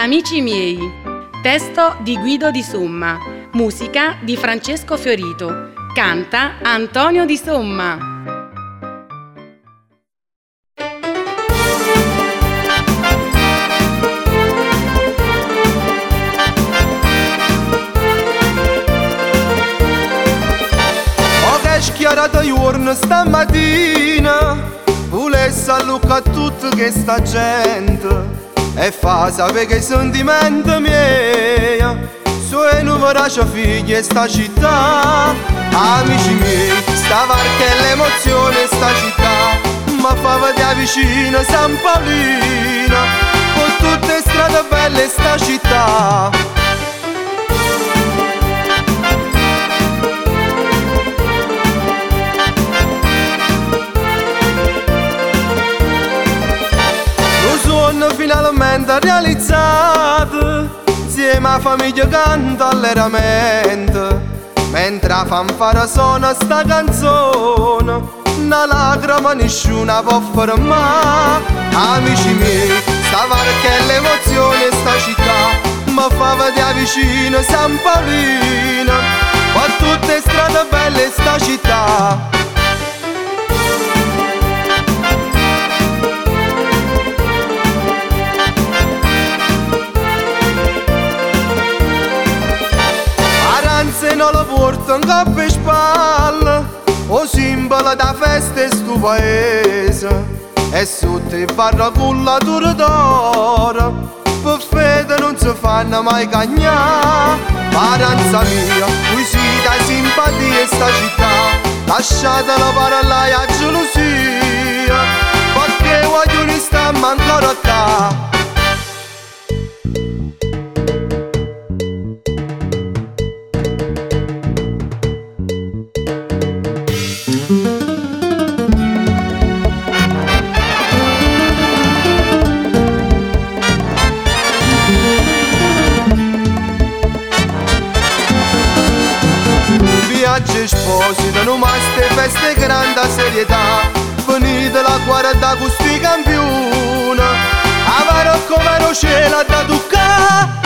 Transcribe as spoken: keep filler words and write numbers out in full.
Amici miei, testo di Guido Di Somma, musica di Francesco Fiorito, canta Antonio Di Somma. Oh, che schiarata giorno stamattina, volesse allucca a tutta questa gente e fa sapere che i sentimenti miei sono veraci figli e sta città. Amici miei, stava che l'emozione sta città, ma fa vedere vicino San Paolino, con tutte strade belle sta città. Finalmente realizzato, insieme a famiglia canta allegramente, mentre la fanfara suona sta canzone, una lacrima nessuna può fermare. Amici miei, stava che l'emozione sta città, ma fa vedere vicino San Paolino, con tutte strade belle sta città. Se non lo porto in capo e spalle, o simbolo da festa e stu paese, e sotto i barra con la d'oro, per fede non si fanno mai cagnare. Paranza mia, qui si dà simpatia e sta città, lasciatela parlare a gelosia, perché vogliono sta ancora a te. Viaggi sposi, non mai ste feste grande serietà, venite la guarda con sti campioni, avaro come cielo da toccare.